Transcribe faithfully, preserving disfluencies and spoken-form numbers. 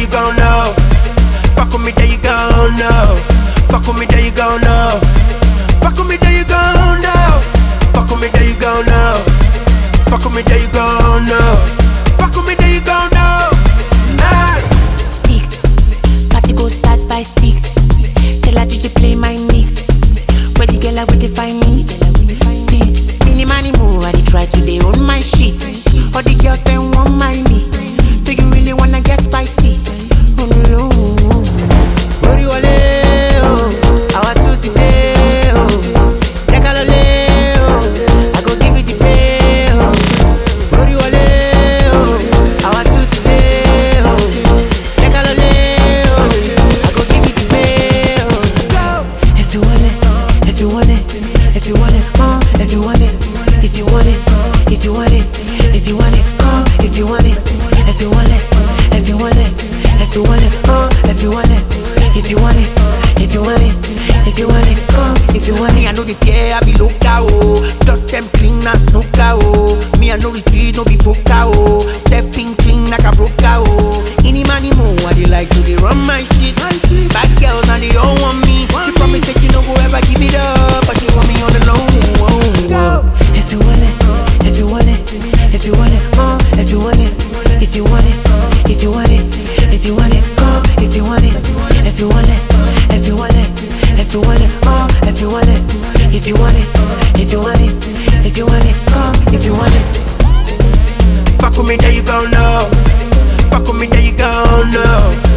gon' know. Fuck with me, then you gon' know. Fuck with me, then you gon' know. Fuck with me, then you gon' know. Fuck with me, then you gon' know. Fuck with me, then you gon' know. Fuck with me, then you gon' know. Nah. Six, party go start by six. Tell her did you play my mix? Where the girl I will define me? Six, mini money move, I dey try to dey own my shit. All the girls them want my me. Do you really wanna get spicy? Oh no. Ori wale oh, I want to see oh. Take a lole oh, I go give you the pay oh. Ori wale oh, I want to see oh. Take a lole oh, I go give you the pay oh. If you want it, if you want it, if you want it, uh, if you want it, if you want it, if you want it, if you want it, uh, if you want it, if you want it, if you want it, if you want it, uh, if you want it, if you want it, if you want it, if you want it, come, if you want it. Me I know the care, I be loca oh. Just them clean as snooker oh. Me I know the G, no be poker oh. Stepping clean like a broker oh. Any money more, I dey like to dey run my shit. Bad girls now they all want me. She promise that you no go ever give it up, but she want me on the low. If you want it, if you want it, if you want it, uh, if you want it, if you want it, if you want it, if you want it, come, if you want it, if you want it, if you want it, if you want it, uh, if you want it, if you want it, if you want it, if you want it, come, if you want it. Fuck with me, then you gon' know. Fuck with me, then you gon' know.